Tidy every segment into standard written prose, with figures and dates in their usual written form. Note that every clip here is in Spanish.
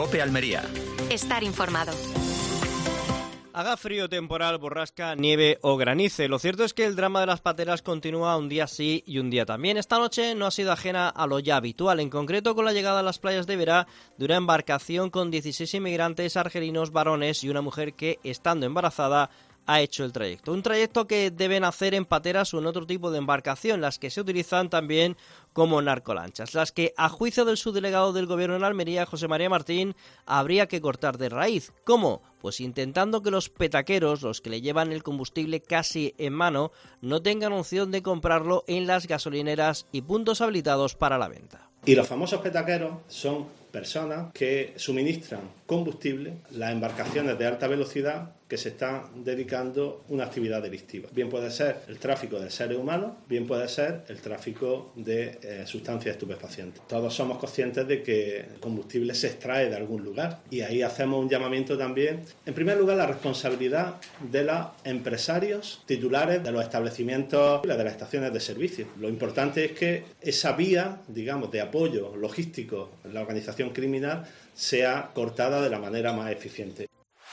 COPE Almería. Estar informado. Haga frío, temporal, borrasca, nieve o granice. Lo cierto es que el drama de las pateras continúa un día sí y un día también. Esta noche no ha sido ajena a lo ya habitual, en concreto con la llegada a las playas de Vera de una embarcación con 16 inmigrantes argelinos varones y una mujer que, estando embarazada, ha hecho el trayecto. Un trayecto que deben hacer en pateras o en otro tipo de embarcación, las que se utilizan también como narcolanchas, las que, a juicio del subdelegado del Gobierno en Almería, José María Martín, habría que cortar de raíz. ¿Cómo? Pues intentando que los petaqueros, los que le llevan el combustible casi en mano, no tengan opción de comprarlo en las gasolineras y puntos habilitados para la venta. Y los famosos petaqueros son personas que suministran combustible a las embarcaciones de alta velocidad que se están dedicando a una actividad delictiva. Bien puede ser el tráfico de seres humanos, bien puede ser el tráfico de sustancias estupefacientes. Todos somos conscientes de que el combustible se extrae de algún lugar y ahí hacemos un llamamiento también, en primer lugar, la responsabilidad de los empresarios titulares de los establecimientos, de las estaciones de servicio. Lo importante es que esa vía, digamos, de apoyo logístico en la organización criminal sea cortada de la manera más eficiente.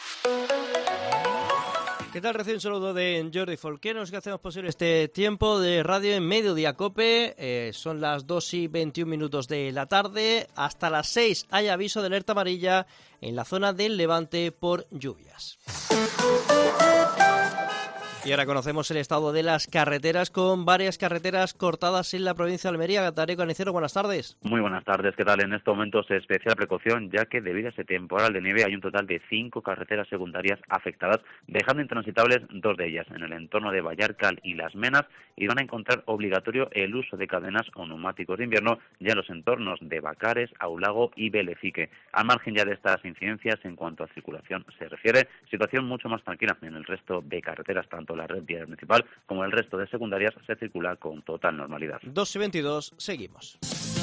¿Qué tal? Recién saludo de Jordi Folquenos, que hacemos posible este tiempo de radio en Mediodía COPE. Son las 2:21 de la tarde. Hasta las 6 hay aviso de alerta amarilla en la zona del Levante por lluvias. Y ahora conocemos el estado de las carreteras, con varias carreteras cortadas en la provincia de Almería. Gataré Canicero, buenas tardes. Muy buenas tardes, ¿qué tal? En estos momentos especial precaución, ya que debido a ese temporal de nieve hay un total de 5 carreteras secundarias afectadas, dejando intransitables 2 de ellas, en el entorno de Vallarcal y Las Menas, y van a encontrar obligatorio el uso de cadenas o neumáticos de invierno ya en los entornos de Bacares, Aulago y Belefique. Al margen ya de estas incidencias, en cuanto a circulación se refiere, situación mucho más tranquila en el resto de carreteras, tanto la red viaria municipal como el resto de secundarias se circula con total normalidad. 2:22, seguimos.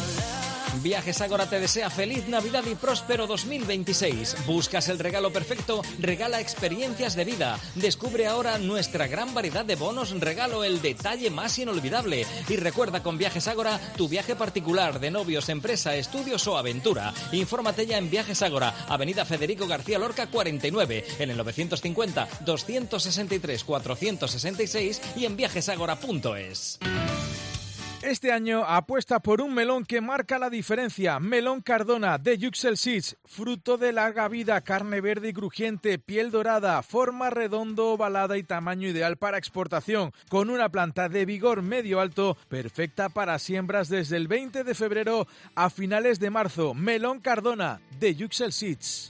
Viajes Ágora te desea feliz Navidad y próspero 2026. ¿Buscas el regalo perfecto? Regala experiencias de vida. Descubre ahora nuestra gran variedad de bonos regalo, el detalle más inolvidable. Y recuerda, con Viajes Ágora, tu viaje particular, de novios, empresa, estudios o aventura. Infórmate ya en Viajes Ágora, Avenida Federico García Lorca 49, en el 950 263 466 y en viajesagora.es. Este año apuesta por un melón que marca la diferencia. Melón Cardona de Yuxel Seeds, fruto de larga vida, carne verde y crujiente, piel dorada, forma redondo, ovalada y tamaño ideal para exportación, con una planta de vigor medio alto, perfecta para siembras desde el 20 de febrero a finales de marzo. Melón Cardona de Yuxel Seeds.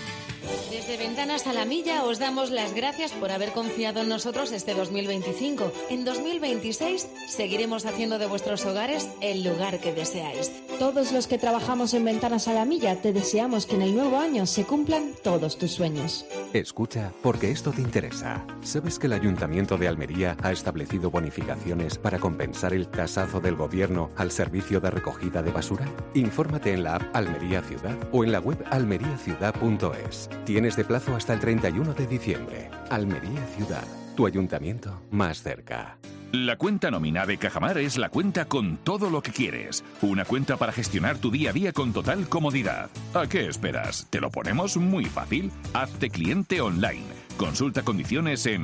Desde Ventanas a la Milla os damos las gracias por haber confiado en nosotros este 2025. En 2026 seguiremos haciendo de vuestros hogares el lugar que deseáis. Todos los que trabajamos en Ventanas a la Milla te deseamos que en el nuevo año se cumplan todos tus sueños. Escucha, porque esto te interesa. ¿Sabes que el Ayuntamiento de Almería ha establecido bonificaciones para compensar el tasazo del Gobierno al servicio de recogida de basura? Infórmate en la app Almería Ciudad o en la web almeriaciudad.es. Tienes de plazo hasta el 31 de diciembre. Almería Ciudad, tu ayuntamiento más cerca. La cuenta nómina de Cajamar es la cuenta con todo lo que quieres. Una cuenta para gestionar tu día a día con total comodidad. ¿A qué esperas? ¿Te lo ponemos muy fácil? Hazte cliente online. Consulta condiciones en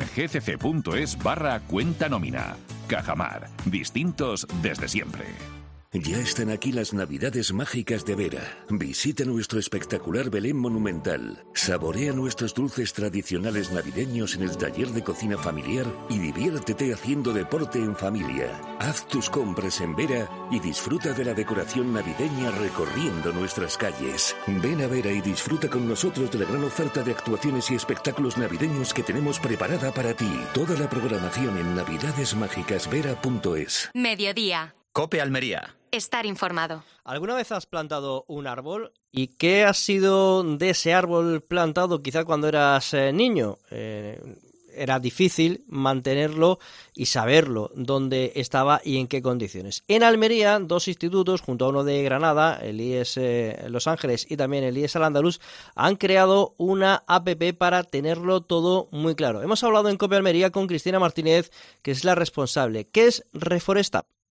gcc.es/cuenta nómina. Cajamar, distintos desde siempre. Ya están aquí las Navidades mágicas de Vera. Visita nuestro espectacular Belén monumental. Saborea nuestros dulces tradicionales navideños en el taller de cocina familiar y diviértete haciendo deporte en familia. Haz tus compras en Vera y disfruta de la decoración navideña recorriendo nuestras calles. Ven a Vera y disfruta con nosotros de la gran oferta de actuaciones y espectáculos navideños que tenemos preparada para ti. Toda la programación en navidadesmágicasvera.es. Mediodía. COPE Almería. Estar informado. ¿Alguna vez has plantado un árbol? ¿Y qué ha sido de ese árbol plantado quizá cuando eras niño? Era difícil mantenerlo y saberlo dónde estaba y en qué condiciones. En Almería, 2 institutos, junto a uno de Granada, el IES Los Ángeles y también el IES Al-Andalus, han creado una app para tenerlo todo muy claro. Hemos hablado en COPE Almería con Cristina Martínez, que es la responsable. ¿Qué es Reforest App?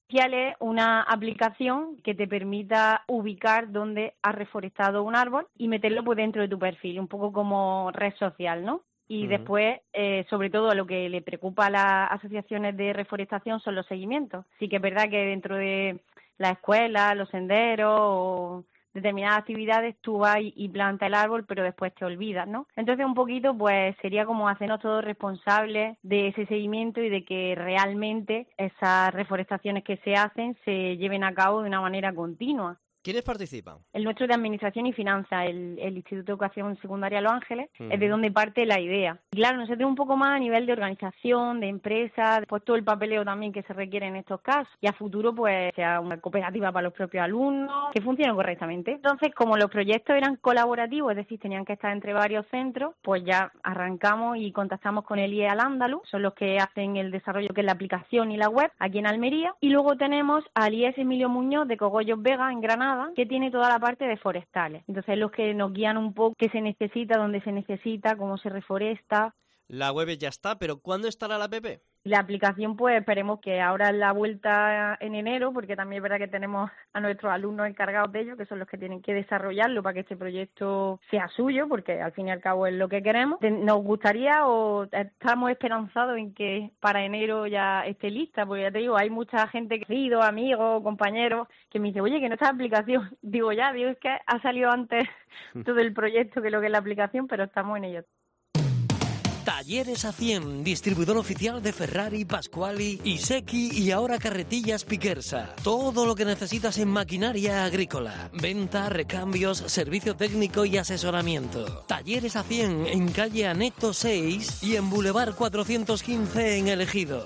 es una aplicación que te permita ubicar dónde has reforestado un árbol y meterlo pues dentro de tu perfil, un poco como red social, ¿no? Y después, sobre todo, lo que le preocupa a las asociaciones de reforestación son los seguimientos. Sí que es verdad que dentro de la escuela, los senderos o determinadas actividades tú vas y plantas el árbol, pero después te olvidas, ¿no? Entonces, un poquito, pues, sería como hacernos todos responsables de ese seguimiento y de que realmente esas reforestaciones que se hacen se lleven a cabo de una manera continua. ¿Quiénes participan? El nuestro de Administración y Finanzas, el Instituto de Educación Secundaria Los Ángeles, es de donde parte la idea. Y claro, nosotros un poco más a nivel de organización, de empresa, pues todo el papeleo también que se requiere en estos casos. Y a futuro, pues, sea una cooperativa para los propios alumnos, que funcione correctamente. Entonces, como los proyectos eran colaborativos, es decir, tenían que estar entre varios centros, pues ya arrancamos y contactamos con el IE Al-Ándalus, son los que hacen el desarrollo que es la aplicación y la web, aquí en Almería. Y luego tenemos al IES Emilio Muñoz de Cogollos Vega, en Granada, que tiene toda la parte de forestales. Entonces, los que nos guían un poco qué se necesita, dónde se necesita, cómo se reforesta. La web ya está, pero ¿cuándo estará la app? La aplicación, pues esperemos que ahora en la vuelta en enero, porque también es verdad que tenemos a nuestros alumnos encargados de ello, que son los que tienen que desarrollarlo para que este proyecto sea suyo, porque al fin y al cabo es lo que queremos. Nos gustaría o estamos esperanzados en que para enero ya esté lista, porque ya te digo, hay mucha gente, queridos, amigos, compañeros, que me dice, oye, que no está la aplicación. Digo, es que ha salido antes todo el proyecto que lo que es la aplicación, pero estamos en ello. Talleres A100, distribuidor oficial de Ferrari, Pasquali, Iseki y ahora Carretillas Piquersa. Todo lo que necesitas en maquinaria agrícola. Venta, recambios, servicio técnico y asesoramiento. Talleres A100 en calle Aneto 6 y en Boulevard 415 en El Ejido.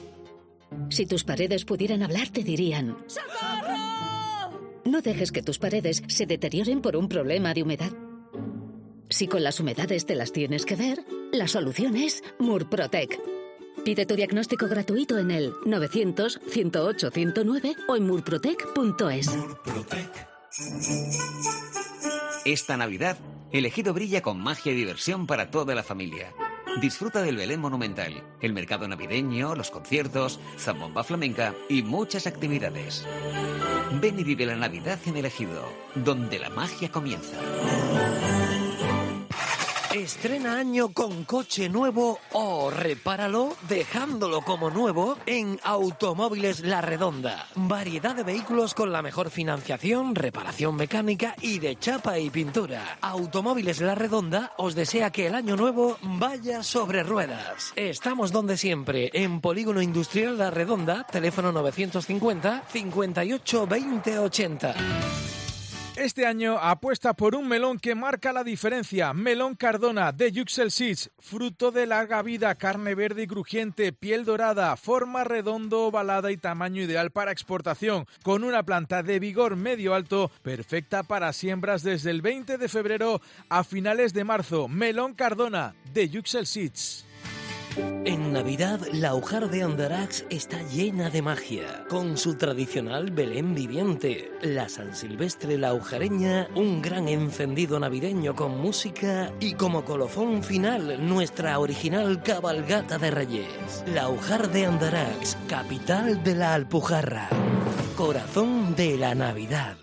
Si tus paredes pudieran hablar, te dirían: ¡socorro! No dejes que tus paredes se deterioren por un problema de humedad. Si con las humedades te las tienes que ver, la solución es Murprotec. Pide tu diagnóstico gratuito en el 900-108-109 o en murprotec.es. Esta Navidad, El Ejido brilla con magia y diversión para toda la familia. Disfruta del Belén Monumental, el mercado navideño, los conciertos, zambomba flamenca y muchas actividades. Ven y vive la Navidad en El Ejido, donde la magia comienza. Estrena año con coche nuevo o repáralo dejándolo como nuevo en Automóviles La Redonda. Variedad de vehículos con la mejor financiación, reparación mecánica y de chapa y pintura. Automóviles La Redonda os desea que el año nuevo vaya sobre ruedas. Estamos donde siempre, en Polígono Industrial La Redonda, teléfono 950 58 20 80. Este año apuesta por un melón que marca la diferencia. Melón Cardona de Yuxel Seeds, fruto de larga vida, carne verde y crujiente, piel dorada, forma redondo, ovalada y tamaño ideal para exportación, con una planta de vigor medio alto, perfecta para siembras desde el 20 de febrero a finales de marzo. Melón Cardona de Yuxel Seeds. En Navidad, la Ujar de Andarax está llena de magia, con su tradicional Belén viviente, la San Silvestre la Ujareña, un gran encendido navideño con música y como colofón final, nuestra original cabalgata de Reyes. La Ujar de Andarax, capital de la Alpujarra, corazón de la Navidad.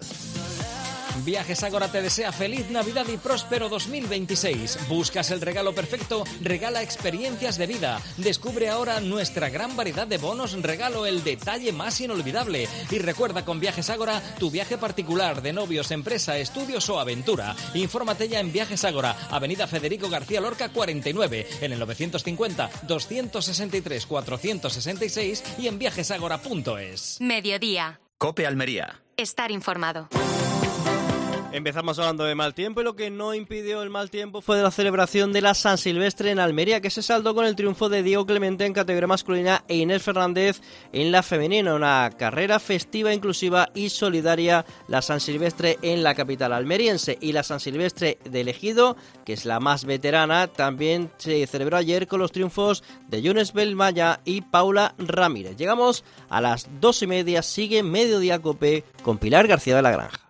Viajes Ágora te desea feliz Navidad y próspero 2026. ¿Buscas el regalo perfecto? Regala experiencias de vida. Descubre ahora nuestra gran variedad de bonos regalo, el detalle más inolvidable. Y recuerda con Viajes Ágora tu viaje particular de novios, empresa, estudios o aventura. Infórmate ya en Viajes Ágora, Avenida Federico García Lorca 49, en el 950 263 466 y en viajesagora.es. Mediodía. COPE Almería. Estar informado. Empezamos hablando de mal tiempo y lo que no impidió el mal tiempo fue de la celebración de la San Silvestre en Almería, que se saldó con el triunfo de Diego Clemente en categoría masculina e Inés Fernández en la femenina. Una carrera festiva, inclusiva y solidaria, la San Silvestre en la capital almeriense. Y la San Silvestre de El Ejido, que es la más veterana, también se celebró ayer con los triunfos de Yunes Belmaya y Paula Ramírez. Llegamos a las 2:30, sigue Mediodía Cope con Pilar García de la Granja.